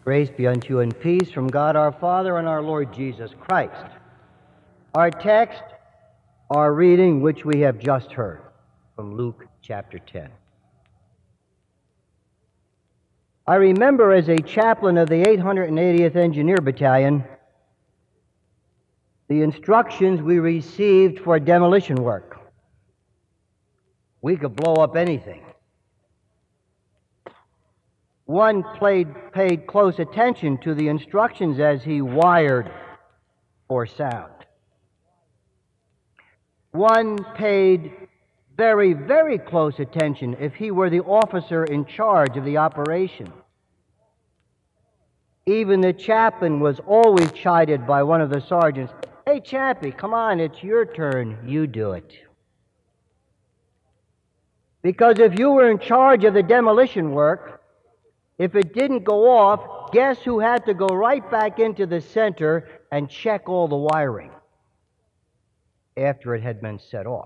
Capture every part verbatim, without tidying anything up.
Grace be unto you and peace from God our Father and our Lord Jesus Christ. Our text, our reading, which we have just heard from Luke chapter ten. I remember as a chaplain of the eight hundred eightieth Engineer Battalion, the instructions we received for demolition work. We could blow up anything. One played, paid close attention to the instructions as he wired for sound. One paid very, very close attention if he were the officer in charge of the operation. Even the chaplain was always chided by one of the sergeants, "Hey, Chappie, come on, it's your turn, you do it." Because if you were in charge of the demolition work, if it didn't go off, guess who had to go right back into the center and check all the wiring after it had been set off?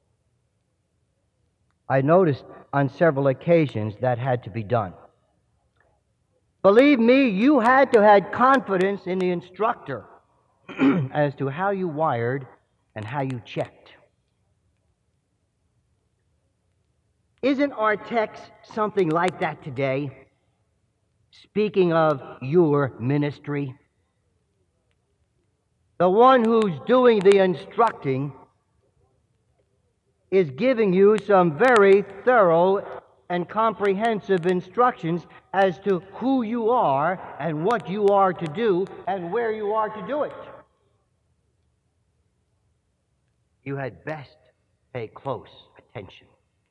I noticed on several occasions that had to be done. Believe me, you had to have confidence in the instructor as to how you wired and how you checked. Isn't our text something like that today? Speaking of your ministry, the one who's doing the instructing is giving you some very thorough and comprehensive instructions as to who you are and what you are to do and where you are to do it. You had best pay close attention.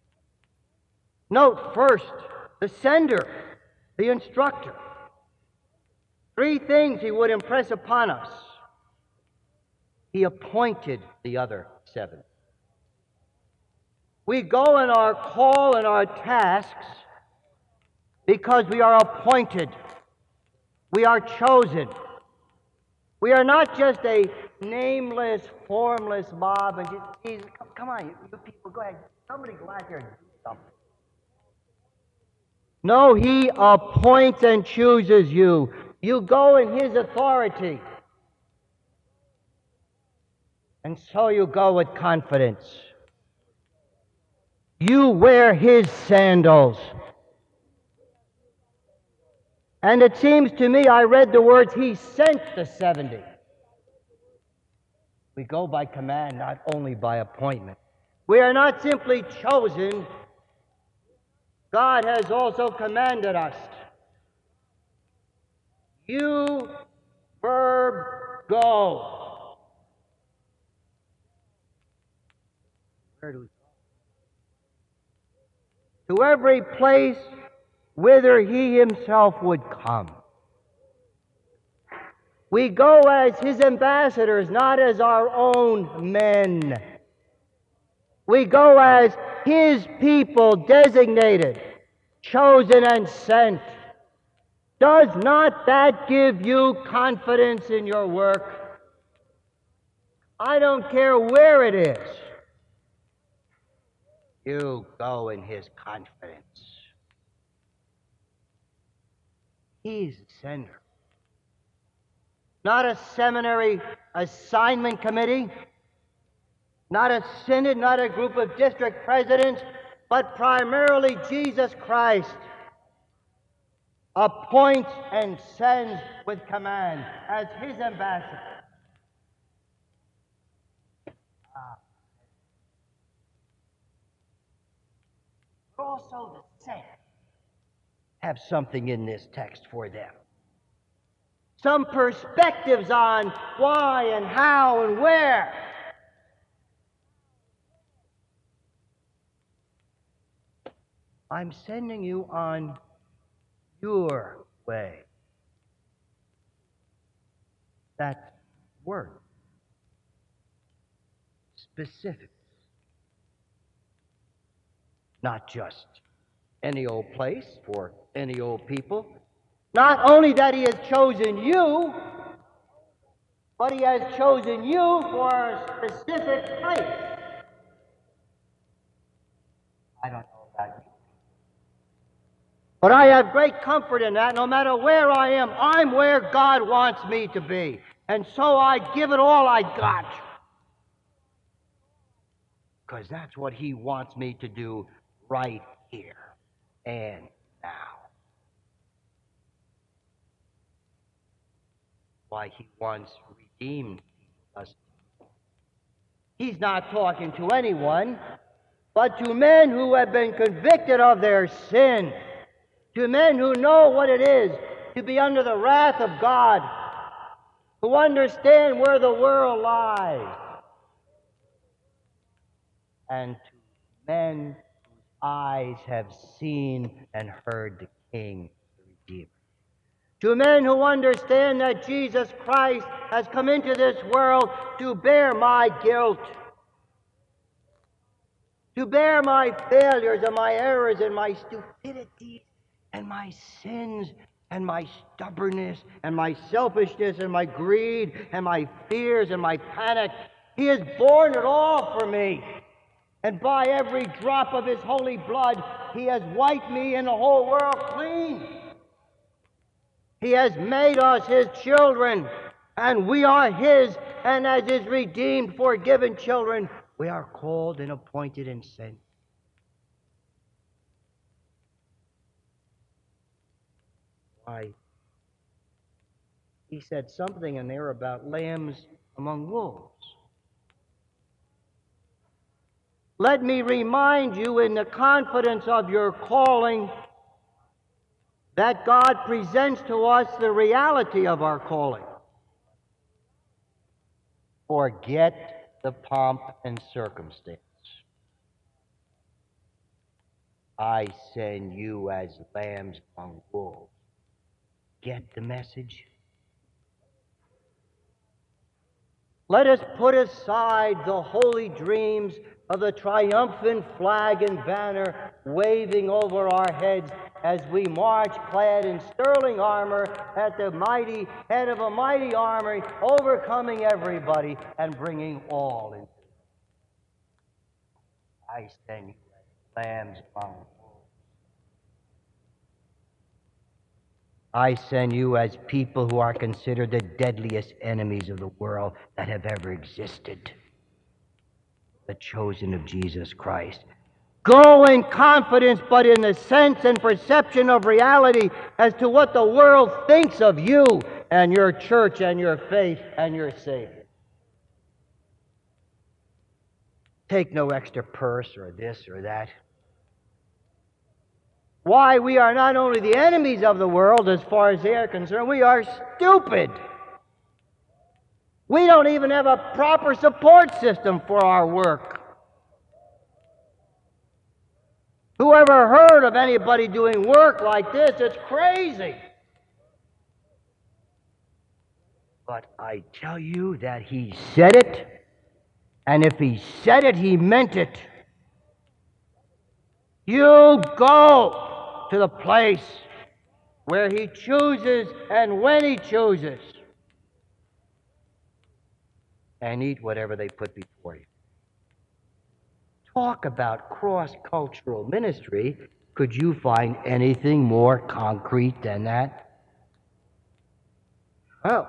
Note first the sender, the instructor. Three things he would impress upon us. He appointed the other seven. We go in our call and our tasks because we are appointed. We are chosen. We are not just a nameless, formless mob and just, Jesus, come on, you, you people, go ahead. Somebody go out there and do something. No, he appoints and chooses you. You go in his authority. And so you go with confidence. You wear his sandals. And it seems to me, I read the words, he sent the seventy. We go by command, not only by appointment. We are not simply chosen. God has also commanded us. You, verb, go. Where do we go? To every place whither he himself would come. We go as his ambassadors, not as our own men. We go as his people, designated, chosen, and sent. Does not that give you confidence in your work? I don't care where it is. You go in his confidence. He's the sender. Not a seminary assignment committee, not a synod, not a group of district presidents, but primarily Jesus Christ appoints and sends with command as his ambassador. But also the saints have something in this text for them. Some perspectives on why and how and where. I'm sending you on your way. That word. Specific. Not just any old place for any old people. Not only that he has chosen you, but he has chosen you for a specific place. I don't know about you, But I have great comfort in that. No matter where I am, I'm where God wants me to be. And so I give it all I got. Because that's what He wants me to do right here and now. Why He wants redeemed us. He's not talking to anyone, but to men who have been convicted of their sin, to men who know what it is to be under the wrath of God, who understand where the world lies, and to men whose eyes have seen and heard the King, the Redeemer. To men who understand that Jesus Christ has come into this world to bear my guilt, to bear my failures and my errors and my stupidities and my sins and my stubbornness and my selfishness and my greed and my fears and my panic. He has borne it all for me. And by every drop of His holy blood, He has wiped me and the whole world clean. He has made us His children, and we are His, and as His redeemed, forgiven children, we are called and appointed and sent. Why? He said something in there about lambs among wolves. Let me remind you, in the confidence of your calling, that God presents to us the reality of our calling. Forget the pomp and circumstance. I send you as lambs among wolves. Get the message? Let us put aside the holy dreams of the triumphant flag and banner waving over our heads as we march clad in sterling armor at the mighty head of a mighty army, overcoming everybody and bringing all into. I send you as lambs among wolves. I send you as people who are considered the deadliest enemies of the world that have ever existed, the chosen of Jesus Christ. Go in confidence, but in the sense and perception of reality as to what the world thinks of you and your church and your faith and your Savior. Take no extra purse or this or that. Why, we are not only the enemies of the world as far as they are concerned, we are stupid. We don't even have a proper support system for our work. Who ever heard of anybody doing work like this? It's crazy. But I tell you that He said it, and if He said it, He meant it. You go to the place where He chooses and when He chooses, and eat whatever they put before you. Talk about cross-cultural ministry. Could you find anything more concrete than that? Well,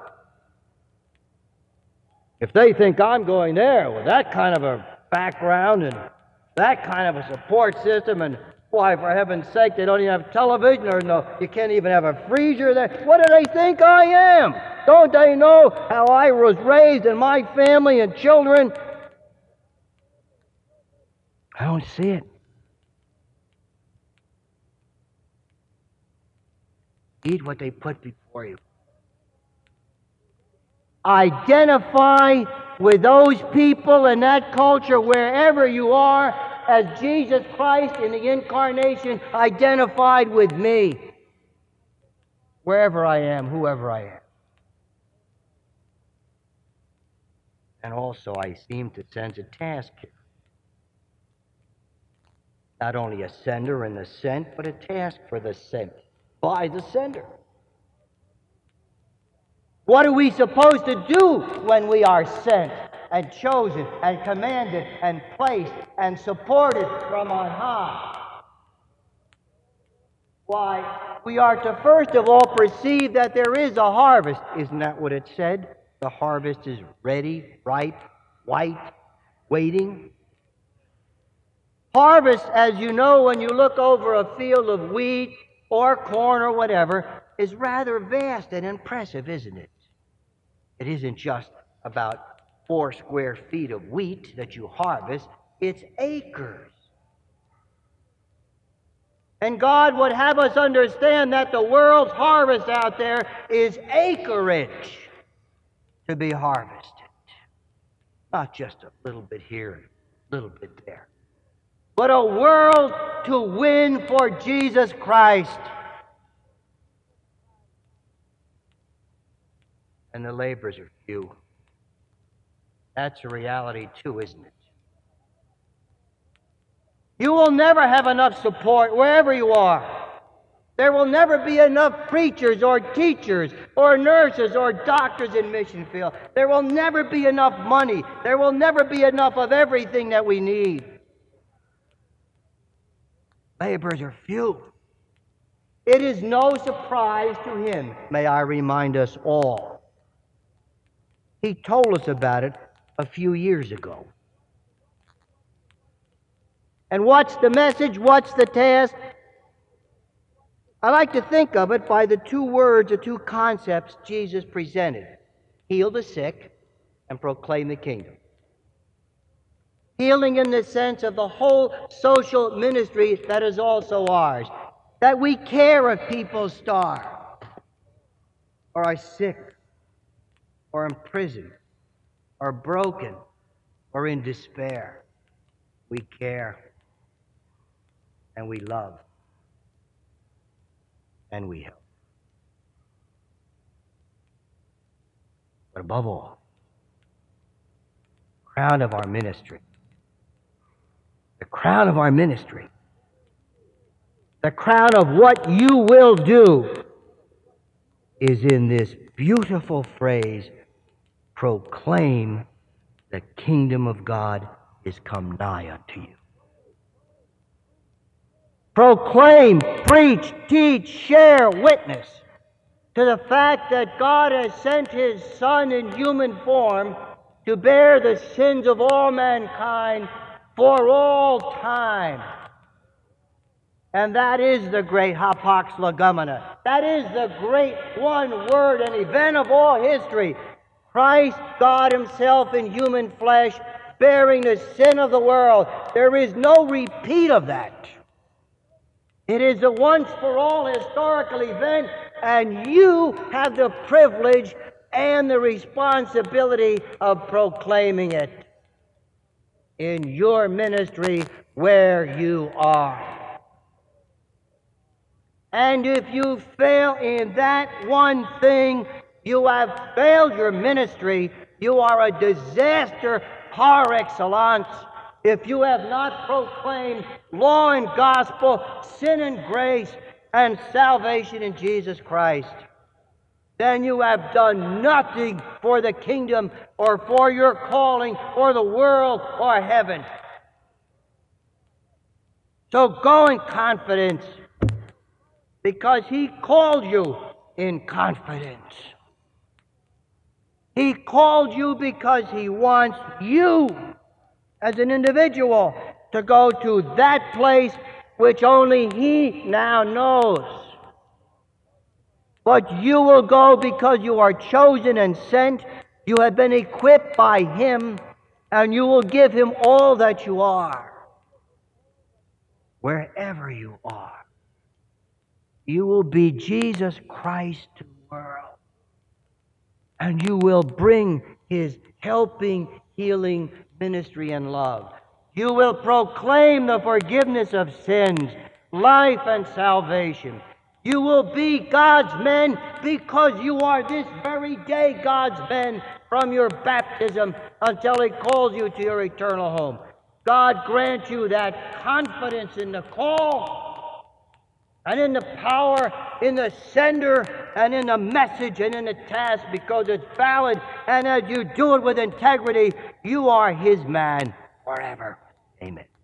if they think I'm going there with that kind of a background and that kind of a support system, and why, for heaven's sake, they don't even have television, or no, you can't even have a freezer there. What do they think I am? Don't they know how I was raised and my family and children? I don't see it. Eat what they put before you. Identify with those people in that culture wherever you are, as Jesus Christ in the incarnation identified with me, wherever I am, whoever I am. And also, I seem to sense a task here. Not only a sender and the sent, but a task for the sent by the sender. What are we supposed to do when we are sent and chosen and commanded and placed and supported from on high? Why, we are to first of all perceive that there is a harvest. Isn't that what it said? The harvest is ready, ripe, white, waiting. Harvest, as you know, when you look over a field of wheat or corn or whatever, is rather vast and impressive, isn't it? It isn't just about four square feet of wheat that you harvest, it's acres. And God would have us understand that the world's harvest out there is acreage to be harvested. Not just a little bit here and a little bit there, but a world to win for Jesus Christ. And the laborers are few. That's a reality too, isn't it? You will never have enough support wherever you are. There will never be enough preachers or teachers or nurses or doctors in mission field. There will never be enough money. There will never be enough of everything that we need. Laborers are few. It is no surprise to him, may I remind us all. He told us about it a few years ago. And what's the message? What's the task? I like to think of it by the two words or two concepts Jesus presented: heal the sick and proclaim the kingdom. Healing in the sense of the whole social ministry that is also ours. That we care if people starve, or are sick, or in prison, or broken, or in despair. We care, and we love, and we help. But above all, the crown of our ministry, the crown of our ministry, the crown of what you will do is in this beautiful phrase, proclaim the kingdom of God is come nigh unto you. Proclaim, preach, teach, share, witness to the fact that God has sent his Son in human form to bear the sins of all mankind for all time. And that is the great hapax legomena. That is the great one word and event of all history. Christ, God himself in human flesh, bearing the sin of the world. There is no repeat of that. It is a once-for-all historical event, and you have the privilege and the responsibility of proclaiming it in your ministry where you are. And if you fail in that one thing, you have failed your ministry. You are a disaster par excellence. If you have not proclaimed law and gospel, sin and grace, and salvation in Jesus Christ, then you have done nothing for the kingdom or for your calling or the world or heaven. So go in confidence, because he called you in confidence. He called you because he wants you as an individual to go to that place which only he now knows. But you will go because you are chosen and sent. You have been equipped by him, and you will give him all that you are. Wherever you are, you will be Jesus Christ to the world. And you will bring his helping, healing ministry and love. You will proclaim the forgiveness of sins, life and salvation. You will be God's men because you are this very day God's men from your baptism until he calls you to your eternal home. God grant you that confidence in the call and in the power, in the sender, and in the message, and in the task, because it's valid, and as you do it with integrity, you are his man forever. Amen.